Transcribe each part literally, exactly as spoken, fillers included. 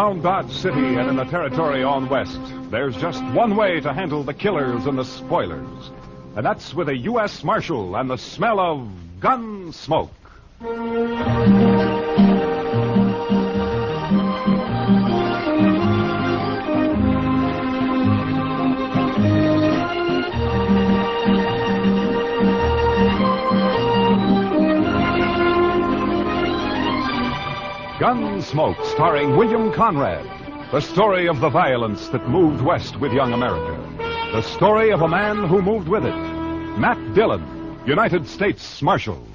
Around Dodge City and in the territory on west, there's just one way to handle the killers and the spoilers. And that's with a U S Marshal and the smell of gun smoke. Gunsmoke, starring William Conrad. The story of the violence that moved west with young America. The story of a man who moved with it. Matt Dillon, United States Marshal.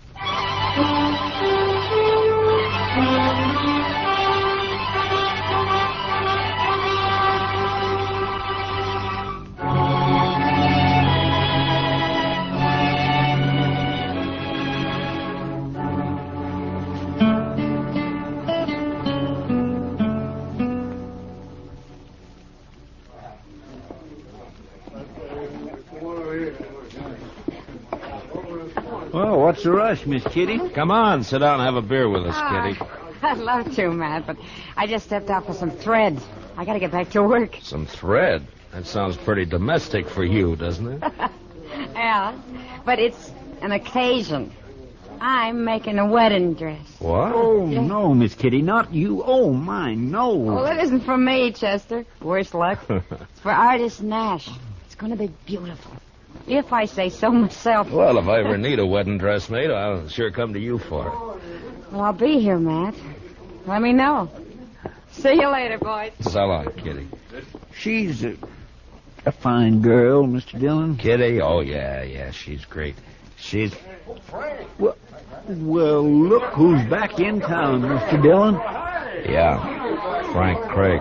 Well, what's the rush, Miss Kitty? Come on, sit down and have a beer with us, Ah, Kitty. I'd love to, Matt, but I just stepped out for some thread. I gotta get back to work. Some thread? That sounds pretty domestic for you, doesn't it? Yeah, but it's an occasion. I'm making a wedding dress. What? Oh, no, Miss Kitty, not you. Oh, my, no. Well, it isn't for me, Chester. Worse luck. It's for artist Nash. It's gonna be beautiful. If I say so myself. Well, if I ever need a wedding dress made, I'll sure come to you for it. Well, I'll be here, Matt. Let me know. See you later, boys. So long, Kitty. She's a, a fine girl, Mister Dillon. Kitty? Oh, yeah, yeah, she's great. She's... Well, well, look who's back in town, Mister Dillon. Yeah, Frank Craig.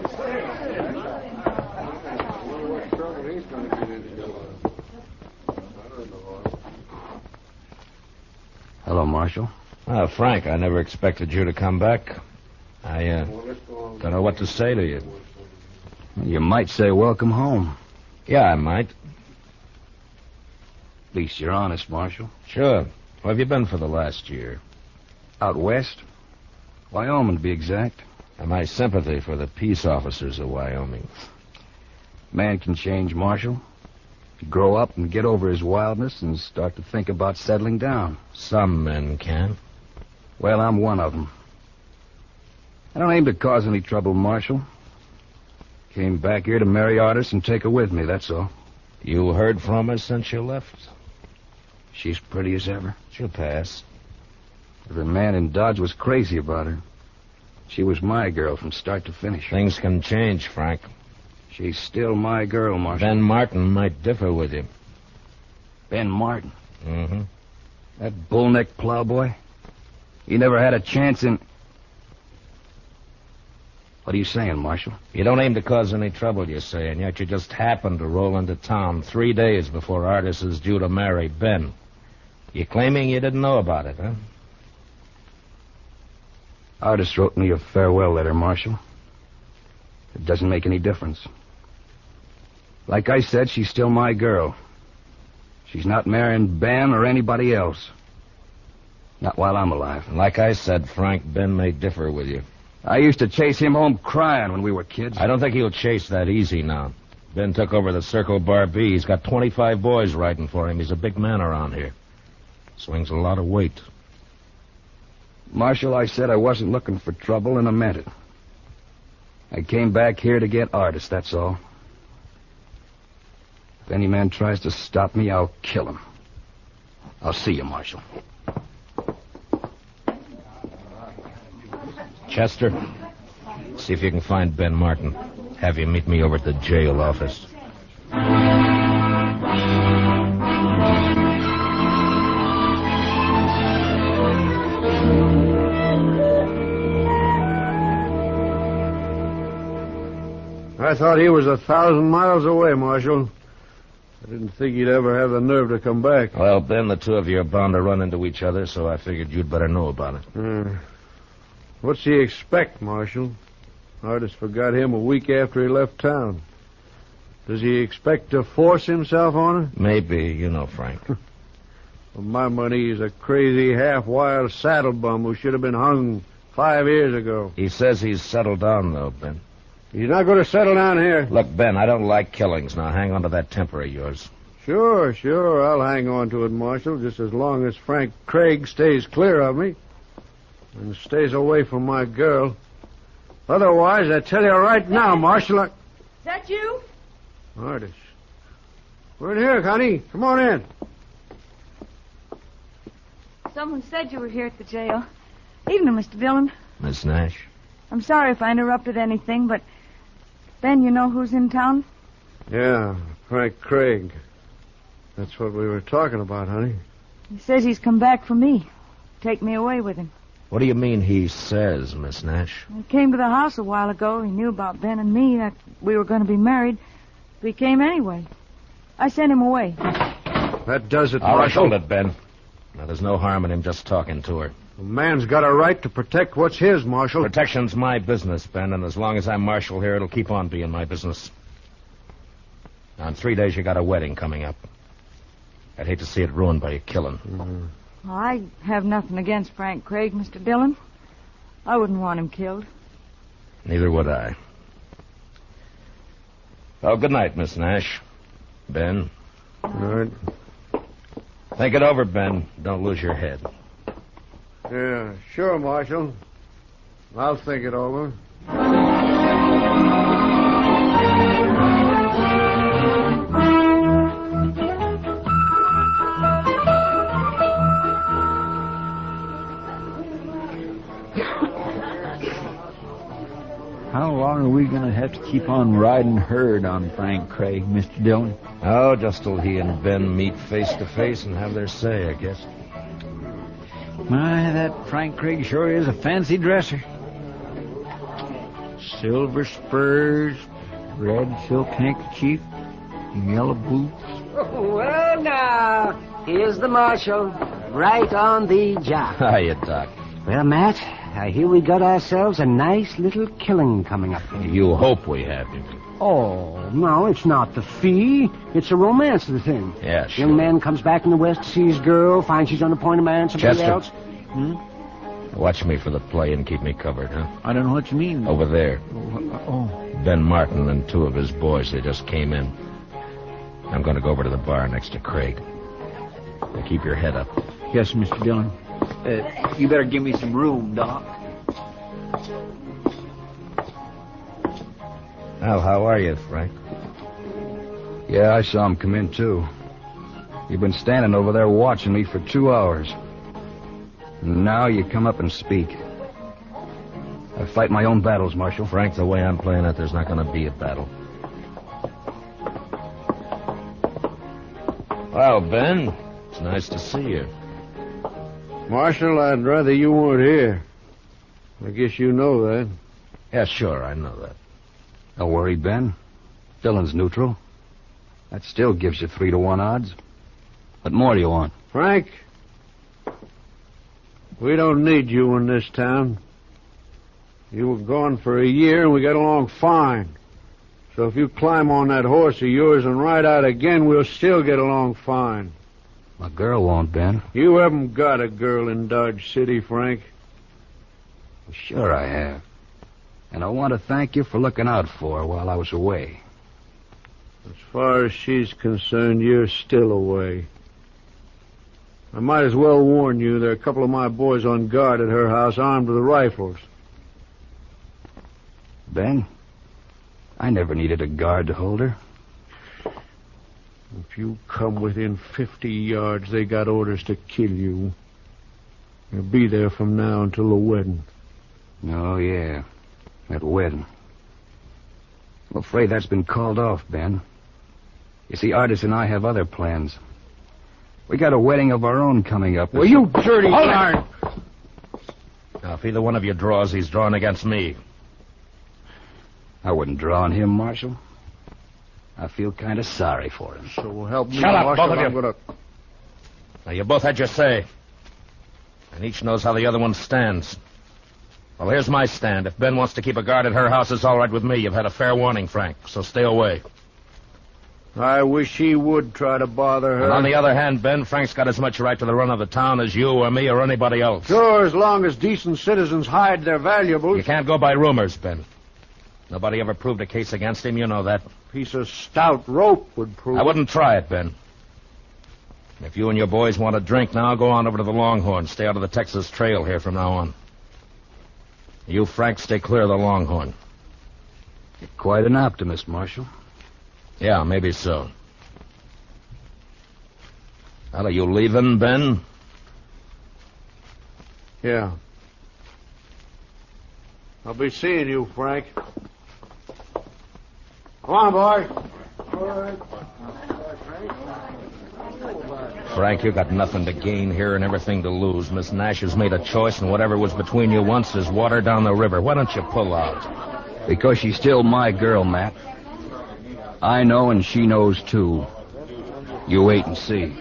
Hello, Marshal. Uh, Frank, I never expected you to come back. I, uh, don't know what to say to you. You might say welcome home. Yeah, I might. At least you're honest, Marshal. Sure. Where have you been for the last year? Out west. Wyoming, to be exact. And my sympathy for the peace officers of Wyoming. Man can change, Marshal. Grow up and get over his wildness and start to think about settling down. Some men can. Well, I'm one of them. I don't aim to cause any trouble, Marshal. Came back here to marry Artis and take her with me, that's all. You heard from her since you left? She's pretty as ever. She'll pass. Every man in Dodge was crazy about her. She was my girl from start to finish. Things can change, Frank. She's still my girl, Marshal. Ben Martin might differ with you. Ben Martin? Mm-hmm. That bull-necked plowboy? He never had a chance in... What are you saying, Marshal? You don't aim to cause any trouble, you say, and yet you just happened to roll into town three days before Artis is due to marry Ben. You claiming you didn't know about it, huh? Artis wrote me a farewell letter, Marshal. It doesn't make any difference. Like I said, she's still my girl. She's not marrying Ben or anybody else. Not while I'm alive. And like I said, Frank, Ben may differ with you. I used to chase him home crying when we were kids. I don't think he'll chase that easy now. Ben took over the Circle Bar B. He's got twenty-five boys riding for him. He's a big man around here. Swings a lot of weight. Marshal, I said I wasn't looking for trouble, and I meant it. I came back here to get Artis, that's all. If any man tries to stop me, I'll kill him. I'll see you, Marshal. Chester, see if you can find Ben Martin. Have you meet me over at the jail office. I thought he was a thousand miles away, Marshal. I didn't think he'd ever have the nerve to come back. Well, Ben, the two of you are bound to run into each other, so I figured you'd better know about it. Uh, what's he expect, Marshal? Artis forgot him a week after he left town. Does he expect to force himself on her? Maybe, you know, Frank. For my money, he's a crazy, half-wild saddle bum who should have been hung Five years ago. He says he's settled down, though, Ben. He's not going to settle down here. Look, Ben, I don't like killings. Now hang on to that temper of yours. Sure, sure. I'll hang on to it, Marshal, just as long as Frank Craig stays clear of me and stays away from my girl. Otherwise, I tell you right now, Marshal, I... Is that you? Artis. We're in here, honey. Come on in. Someone said you were here at the jail. Evening, Mister Dillon. Miss Nash? I'm sorry if I interrupted anything, but... Ben, you know who's in town? Yeah, Frank Craig. That's what we were talking about, honey. He says he's come back for me. Take me away with him. What do you mean he says, Miss Nash? He came to the house a while ago. He knew about Ben and me, that we were going to be married. But he came anyway. I sent him away. That does it, All right, Marshal. hold it, Ben. Now, there's no harm in him just talking to her. A man's got a right to protect what's his, Marshal. Protection's my business, Ben, and as long as I'm Marshal here, it'll keep on being my business. Now, in three days, you got a wedding coming up. I'd hate to see it ruined by a killing. Mm-hmm. Well, I have nothing against Frank Craig, Mister Dillon. I wouldn't want him killed. Neither would I. Oh, good night, Miss Nash. Ben. All right. Think it over, Ben. Don't lose your head. Yeah, sure, Marshal. I'll think it over. How long are we going to have to keep on riding herd on Frank Craig, Mister Dillon? Oh, just till he and Ben meet face to face and have their say, I guess. My, that Frank Craig sure is a fancy dresser. Silver spurs, red silk handkerchief, yellow boots. Well, now, here's the Marshal, right on the job. Hiya, Doc. Well, Matt, I hear we got ourselves a nice little killing coming up. You hope we have him. Oh, no, it's not the fee. It's the romance of the thing. Yeah, sure. Young man comes back in the West to see his girl, finds she's on the point of marrying somebody Chester. else. Hmm? Watch me for the play and keep me covered, huh? I don't know what you mean. Over there. Oh, Ben Martin and two of his boys, they just came in. I'm going to go over to the bar next to Craig. Now keep your head up. yes, Mister Dillon. Uh, you better give me some room, Doc. Well, how are you, Frank? Yeah, I saw him come in, too. You've been standing over there watching me for two hours. And now you come up and speak. I fight my own battles, Marshal. Frank, the way I'm playing it, there's not going to be a battle. Well, Ben, it's nice to see you. Marshal, I'd rather you weren't here. I guess you know that. Yeah, sure, I know that. Don't worry, Ben. Dillon's neutral. That still gives you three to one odds. What more do you want? Frank, we don't need you in this town. You were gone for a year and we got along fine. So if you climb on that horse of yours and ride out again, we'll still get along fine. My girl won't, Ben. You haven't got a girl in Dodge City, Frank. Sure I have. And I want to thank you for looking out for her while I was away. As far as she's concerned, you're still away. I might as well warn you, there are a couple of my boys on guard at her house armed with rifles. Ben, I never needed a guard to hold her. If you come within fifty yards, they got orders to kill you. You'll be there from now until the wedding. Oh, yeah. That wedding. I'm afraid that's been called off, Ben. You see, Artis and I have other plans. We got a wedding of our own coming up. Well, you dirty Hold darn... Now, if either one of you draws, he's drawing against me. I wouldn't draw on him, Marshal. I feel kind of sorry for him. So help me, Shut up, Marshal, both of I'm you. gonna... Now, you both had your say. And each knows how the other one stands. Well, here's my stand. If Ben wants to keep a guard at her house, it's all right with me. You've had a fair warning, Frank, so stay away. I wish he would try to bother her. And on the other hand, Ben, Frank's got as much right to the run of the town as you or me or anybody else. Sure, as long as decent citizens hide their valuables. You can't go by rumors, Ben. Nobody ever proved a case against him, you know that. Piece of stout rope would prove I wouldn't try it, Ben. If you and your boys want a drink now, go on over to the Longhorn. Stay out of the Texas Trail here from now on. You, Frank, stay clear of the Longhorn. You're quite an optimist, Marshal. Yeah, maybe so. Well, are you leaving, Ben? Yeah. I'll be seeing you, Frank. Come on, boy. Frank, you got nothing to gain here and everything to lose. Miss Nash has made a choice, and whatever was between you once is water down the river. Why don't you pull out? Because she's still my girl, Matt. I know and she knows, too. You wait and see.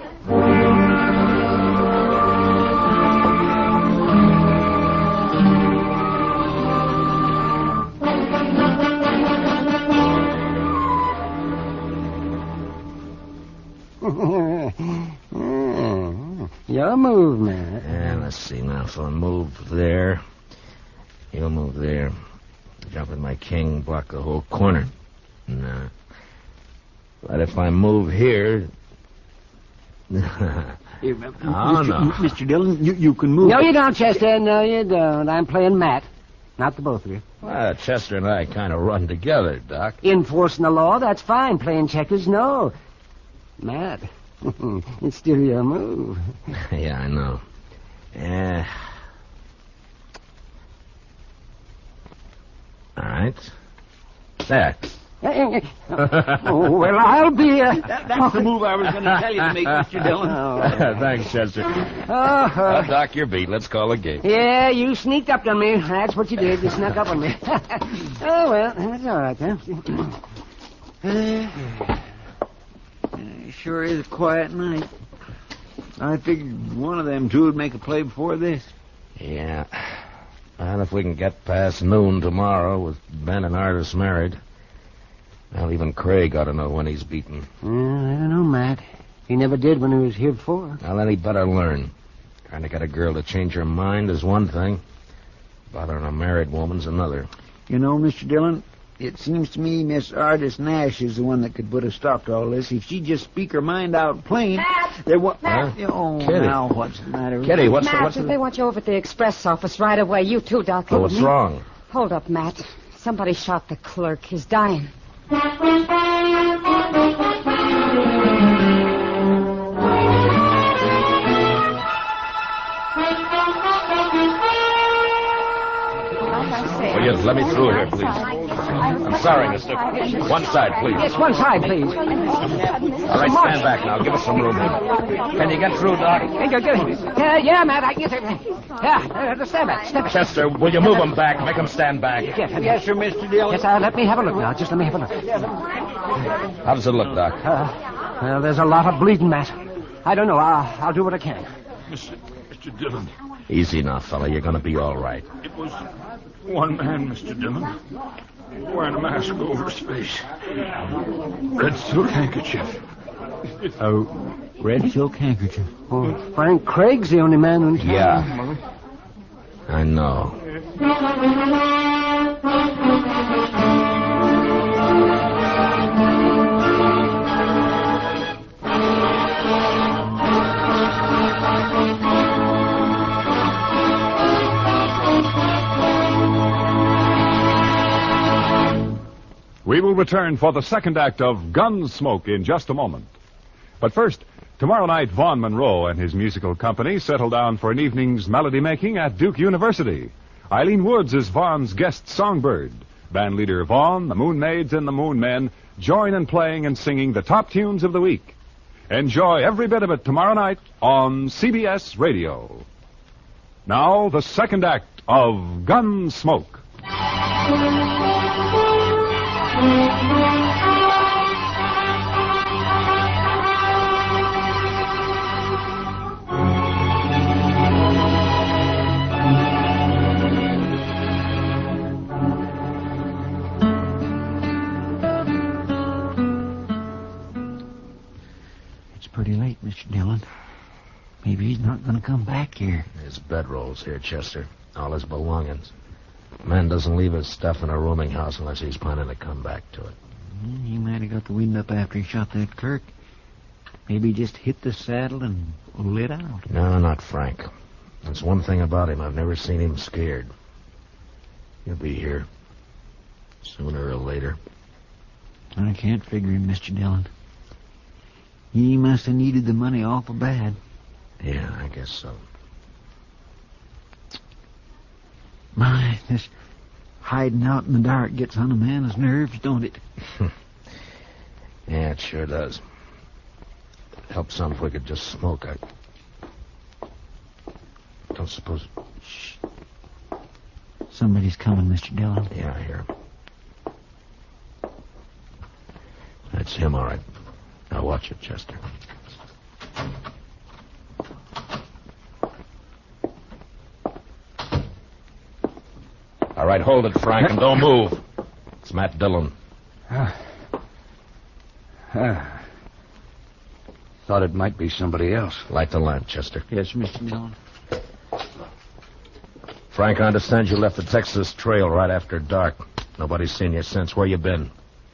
Your move, man. Yeah, let's see now. So I move there. You'll move there. Jump with my king, block the whole corner. No. But if I move here... oh, no. Mister Dillon, you, you can move... No, you don't, Chester. No, you don't. I'm playing Matt. Not the both of you. Well, Chester and I kind of run together, Doc. Enforcing the law, that's fine. Playing checkers, no. Matt, it's still your move. Yeah, I know. Yeah. All right. There. Oh, well, I'll be... Uh... That, that's the move I was going to tell you to make, Mister Dillon. Oh. Thanks, Chester. Oh, Well, Doc, you're beat. Let's call a game. yeah, you sneaked up on me. That's what you did. You snuck up on me. Oh, well, that's all right, then. It sure is a quiet night. I figured one of them two would make a play before this. Yeah. And if we can get past noon tomorrow with Ben and Artis married, well, even Craig ought to know when he's beaten. Uh, I don't know, Matt. He never did when he was here before. Well, then he better learn. Trying to get a girl to change her mind is one thing. Bothering a married woman's another. You know, Mister Dillon, it seems to me Miss Artis Nash is the one that could put a stop to all this. If she'd just speak her mind out plain... Matt! There wa- Matt! Oh, Kitty. now what's the matter? Kitty, what's the... Matt, What's the... they want you over at the express office right away. You too, Doc. Oh, what's wrong? Hold up, Matt. Somebody shot the clerk. He's dying. Will you let me through here, please? I'm sorry, mister. One side, please. Yes, one side, please. All right, stand back now. Give us some room. Can you get through, Doc? Hey, good, good. Yeah, yeah, Matt, I can get there. Yeah, uh, stand back, stand back. Chester, will you move them back? Make them stand back. Yes, Yes, sir, Mister Dillon. Yes, uh, let me have a look now. Just let me have a look. How does it look, Doc? Uh, well, there's a lot of bleeding, Matt. I don't know. I'll, I'll do what I can. Mister Mister Dillon, Easy now, fella. You're going to be all right. it was one man, Mister Dillon, wearing a mask over his face. Red silk handkerchief. Oh, red silk handkerchief. Well, Frank Craig's the only man in town. Yeah. I know. We will return for the second act of Gunsmoke in just a moment. But first, tomorrow night, Vaughn Monroe and his musical company settle down for an evening's melody making at Duke University. Eileen Woods is Vaughn's guest songbird. Band leader Vaughn, the Moon Maids, and the Moon Men join in playing and singing the top tunes of the week. Enjoy every bit of it tomorrow night on C B S Radio. Now, the second act of Gunsmoke. late, Mister Dillon. Maybe he's not going to come back here. His bedroll's here, Chester. All his belongings. A man doesn't leave his stuff in a rooming house unless he's planning to come back to it. Mm, he might have got the wind up after he shot that Kirk. Maybe he just hit the saddle and lit out. No, not Frank. That's one thing about him. I've never seen him scared. He'll be here. Sooner or later. I can't figure him, Mister Dillon. He must have needed the money awful bad. Yeah, I guess so. My, this hiding out in the dark gets on a man's nerves, don't it? Yeah, it sure does. Help some if we could just smoke. I don't suppose... Shh. Somebody's coming, Mister Dillon. Yeah, I hear him. That's him, all right. Now watch it, Chester. All right, hold it, Frank, and don't move. It's Matt Dillon. Ah. Ah. Thought it might be somebody else. Light the lamp, Chester. Yes, Mister Dillon. Frank, I understand you left the Texas Trail right after dark. Nobody's seen you since. Where you been?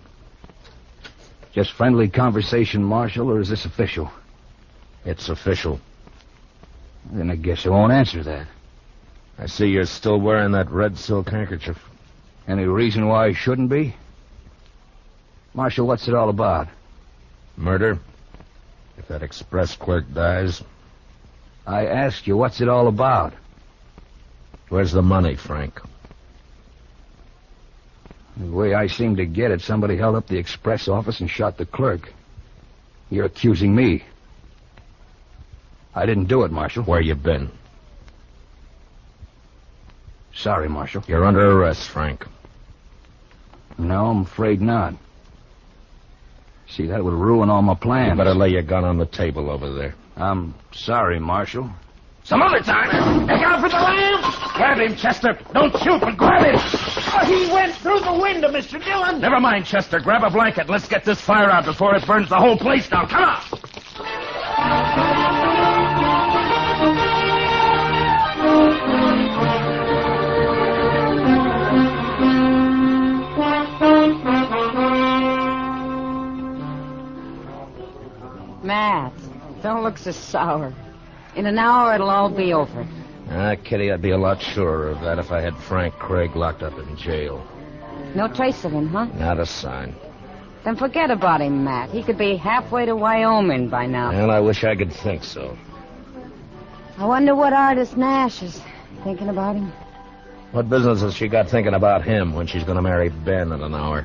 Just friendly conversation, Marshal, or is this official? It's official. Then I guess I won't answer that. I see you're still wearing that red silk handkerchief. Any reason why I shouldn't be? Marshal, what's it all about? Murder? If that express clerk dies. I asked you, what's it all about? Where's the money, Frank? The way I seem to get it, somebody held up the express office and shot the clerk. You're accusing me. I didn't do it, Marshal. Where you been? Sorry, Marshal. You're under arrest, Frank. No, I'm afraid not. See, that would ruin all my plans. You better lay your gun on the table over there. I'm sorry, Marshal. Some other time. Look out for the lamp! Grab him, Chester. Don't shoot, but grab him. Oh, he went through the window, Mister Dillon. Never mind, Chester. Grab a blanket. Let's get this fire out before it burns the whole place down. Come on. Matt, don't look so sour. In an hour, it'll all be over. Ah, Kitty, I'd be a lot surer of that if I had Frank Craig locked up in jail. No trace of him, huh? Not a sign. Then forget about him, Matt. He could be halfway to Wyoming by now. Well, I wish I could think so. I wonder what Artist Nash is thinking about him. What business has she got thinking about him when she's going to marry Ben in an hour?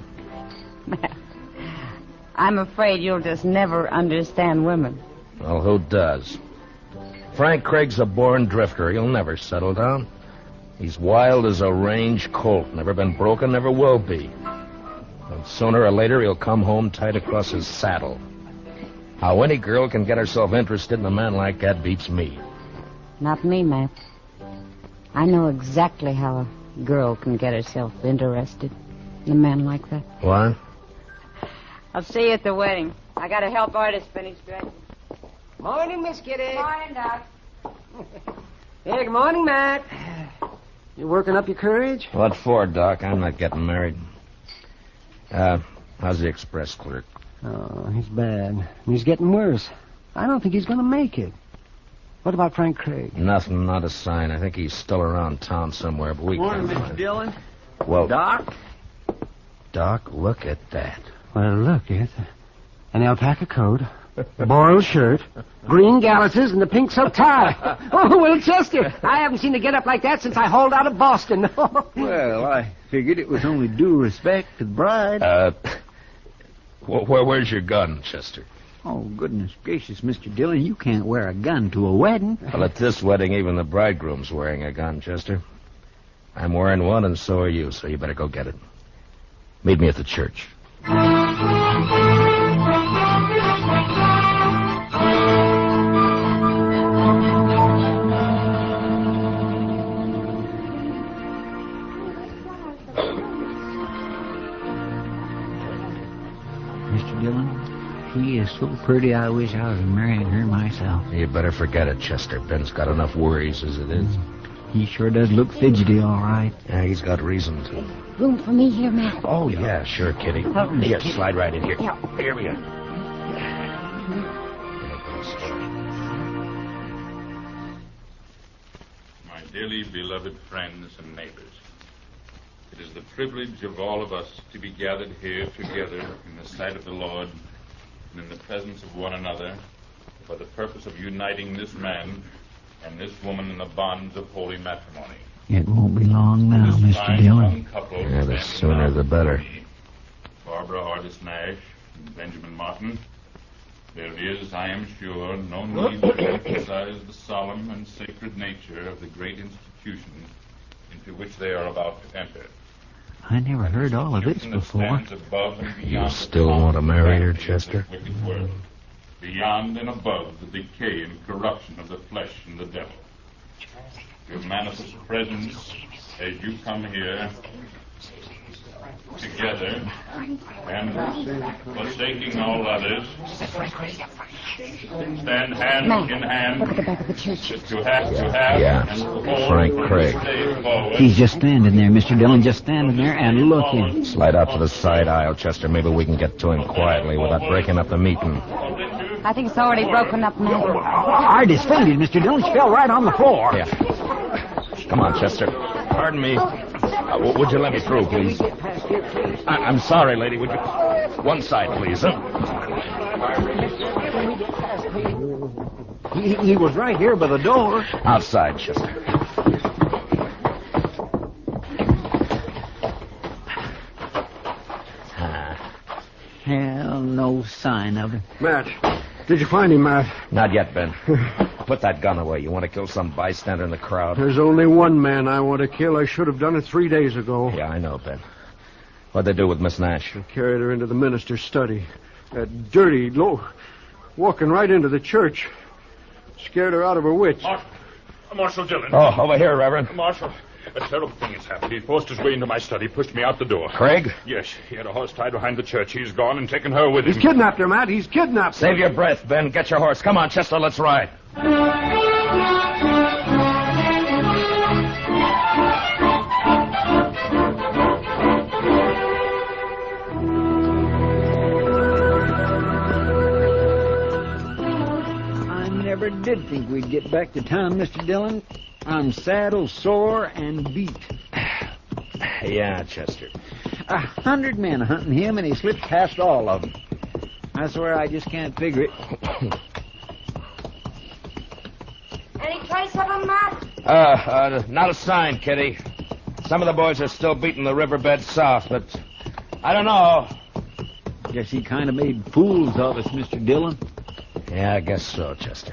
I'm afraid you'll just never understand women. Well, who does? Frank Craig's a born drifter. He'll never settle down. He's wild as a range colt. Never been broken, never will be. And sooner or later, he'll come home tight across his saddle. How any girl can get herself interested in a man like that beats me. Not me, Matt. I know exactly how a girl can get herself interested in a man like that. What? I'll see you at the wedding. I gotta help Artist finish dressing. Morning, Miss Kitty. Morning, Doc. Hey, good morning, Matt. You working up your courage? What for, Doc? I'm not getting married. Uh, how's the express clerk? Oh, he's bad. And he's getting worse. I don't think he's going to make it. What about Frank Craig? Nothing, not a sign. I think he's still around town somewhere, but we Morning, can't Mister find him. Dillon. Well, Doc? Doc, look at that. Well, look, it's an alpaca coat, a boiled shirt, green galluses, and a pink silk tie. Oh, well, Chester, I haven't seen a get-up like that since I hauled out of Boston. Well, I figured it was only due respect to the bride. Uh, wh- where, where's your gun, Chester? Oh, goodness gracious, Mister Dillon, you can't wear a gun to a wedding. Well, at this wedding, even the bridegroom's wearing a gun, Chester. I'm wearing one, and so are you, so you better go get it. Meet me at the church. Mister Dillon, he is so pretty I wish I was marrying her myself. You better forget it, Chester. Ben's got enough worries as it is. He sure does look fidgety, all right. Yeah, he's got reason to. Room for me here, Matt? Oh, yeah, sure, Kitty. Oh, Here, Kitty. slide right in here. Yeah. Here we are. My dearly beloved friends and neighbors, it is the privilege of all of us to be gathered here together in the sight of the Lord and in the presence of one another for the purpose of uniting this man and this woman in the bonds of holy matrimony. It won't be long now, This Mister fine Dillon. young couple Yeah, the standing sooner now the better. before me, Barbara Hardis Nash and Benjamin Martin. There is, I am sure, no need to emphasize the solemn and sacred nature of the great institution into which they are about to enter. I never heard all of this Institution that before. stands above and You beyond still the want to marry her, of this Chester? wicked world, beyond and above the decay and corruption of the flesh and the devil. Your manifest presence as you come here together and forsaking all others, stand hand Matt, in hand look at the back of the church. to have to have Yeah, and to hold Frank from Craig. this day forward. He's just standing there, Mister Dillon, just standing there and looking. Slide out to the side aisle, Chester. Maybe we can get to him quietly without breaking up the meeting. I think it's already broken up, Matt. Hardis fainted, Mister Dillon. She fell right on the floor. Yeah. Come on, Chester. Pardon me. Uh, w- would you let me through, please? I- I'm sorry, lady. Would you... One side, please. Huh? He, he was right here by the door. Outside, Chester. Ah, Hell, no sign of her. Matt, did you find him, Matt? not yet, Ben. Put that gun away. You want to kill some bystander in the crowd? There's only one man I want to kill. I should have done it three days ago. Yeah, I know, Ben. What'd they do with Miss Nash? I carried her into the minister's study. That dirty, low, walking right into the church. Scared her out of her wits. Marshal, Marshal Dillon. Oh, over here, Reverend. Marshal, a terrible thing has happened. He forced his way into my study, pushed me out the door. Craig? Yes, he had a horse tied behind the church. He's gone and taken her with him. He's kidnapped her, Matt. He's kidnapped her. Save your breath, Ben. Get your horse. Come on, Chester, let's ride. I never did think we'd get back to town, Mister Dillon. I'm saddle sore and beat. Yeah, Chester. A hundred men hunting him, and he slipped past all of them. I swear I just can't figure it. Any trace of him, Matt? Uh, uh, not a sign, Kitty. Some of the boys are still beating the riverbed south, but I don't know. Guess he kind of made fools of us, Mister Dillon. Yeah, I guess so, Chester.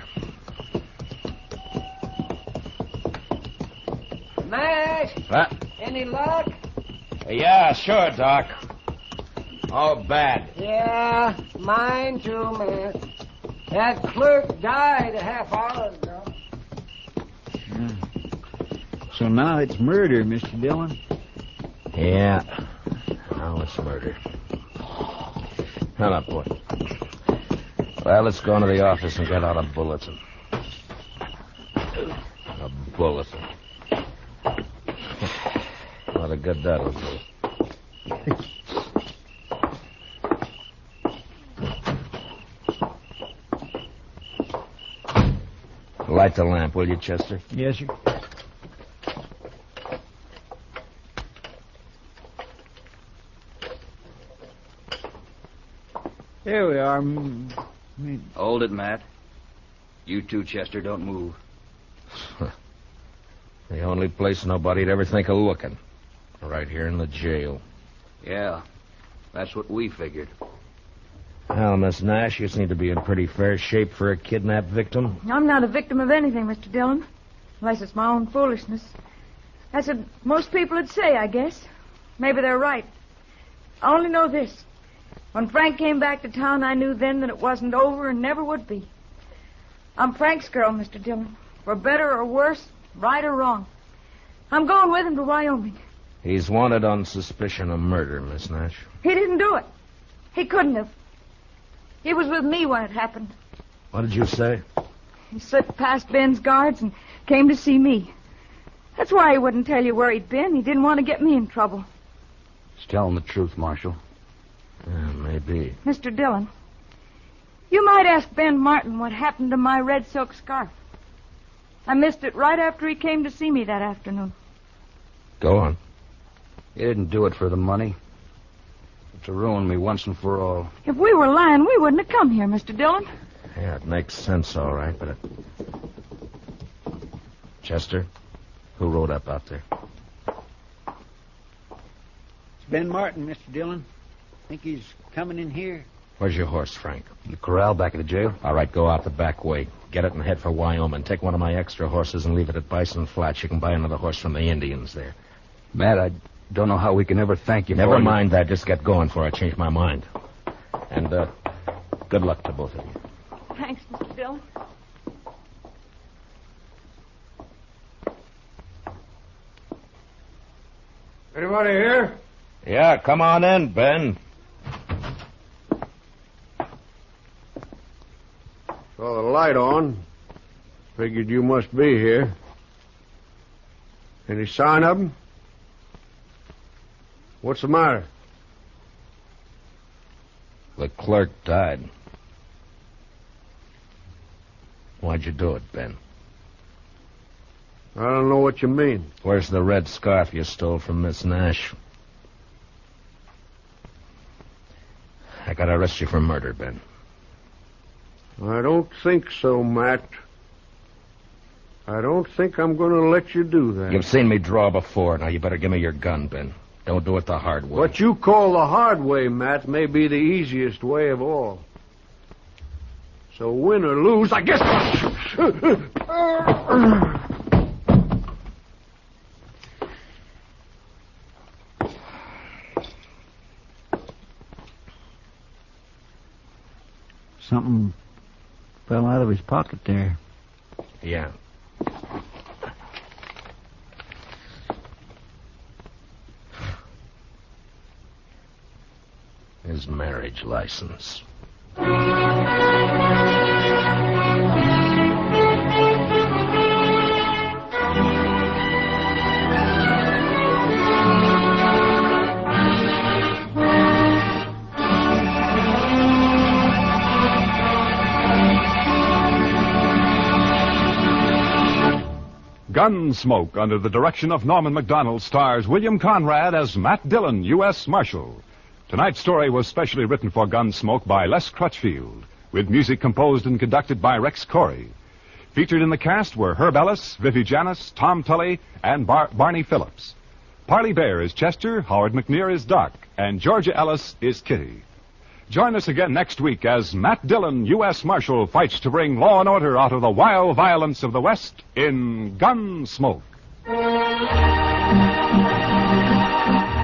Mash, What? any luck? Yeah, sure, Doc. Oh, bad. Yeah, mine too, man. That clerk died a half hour ago. So now it's murder, Mister Dillon. Yeah. Now it's murder. Hold up, boy. Well, let's go into the office and get out a bulletin. A bulletin. What a good that'll do. Light the lamp, will you, Chester? Yes, sir. There we are. Mm, mm. Hold it, Matt. You too, Chester, don't move. The only place nobody'd ever think of looking. Right here in the jail. Yeah, that's what we figured. Well, Miss Nash, you seem to be in pretty fair shape for a kidnapped victim. I'm not a victim of anything, Mister Dillon. Unless it's my own foolishness. That's what most people would say, I guess. Maybe they're right. I only know this. When Frank came back to town, I knew then that it wasn't over and never would be. I'm Frank's girl, Mister Dillon. For better or worse, right or wrong. I'm going with him to Wyoming. He's wanted on suspicion of murder, Miss Nash. He didn't do it. He couldn't have. He was with me when it happened. What did you say? He slipped past Ben's guards and came to see me. That's why he wouldn't tell you where he'd been. He didn't want to get me in trouble. He's telling the truth, Marshal. Yeah, maybe. Mister Dillon, you might ask Ben Martin what happened to my red silk scarf. I missed it right after he came to see me that afternoon. Go on. He didn't do it for the money. But to ruin me once and for all. If we were lying, we wouldn't have come here, Mister Dillon. Yeah, it makes sense, all right, but it... Chester, who rode up out there? It's Ben Martin, Mister Dillon. Think he's coming in here? Where's your horse, Frank? The corral back at the jail? All right, go out the back way. Get it and head for Wyoming. Take one of my extra horses and leave it at Bison Flats. You can buy another horse from the Indians there. Matt, I don't know how we can ever thank you Never for... mind that. Just get going before I change my mind. And, uh, good luck to both of you. Thanks, Mister Dillon. Anybody here? Yeah, come on in, Ben. Saw the light on. Figured you must be here. Any sign of him? What's the matter? The clerk died. Why'd you do it, Ben? I don't know what you mean. Where's the red scarf you stole from Miss Nash? I gotta arrest you for murder, Ben. I don't think so, Matt. I don't think I'm going to let you do that. You've seen me draw before. Now you better give me your gun, Ben. Don't do it the hard way. What you call the hard way, Matt, may be the easiest way of all. So win or lose, I guess... Something fell out of his pocket there. Yeah. His marriage license. Gunsmoke, under the direction of Norman Macdonald, stars William Conrad as Matt Dillon, U S Marshal. Tonight's story was specially written for Gunsmoke by Les Crutchfield, with music composed and conducted by Rex Corey. Featured in the cast were Herb Ellis, Vivi Janis, Tom Tully, and Bar- Barney Phillips. Parley Bear is Chester, Howard McNear is Doc, and Georgia Ellis is Kitty. Join us again next week as Matt Dillon, U S Marshal, fights to bring law and order out of the wild violence of the West in Gunsmoke.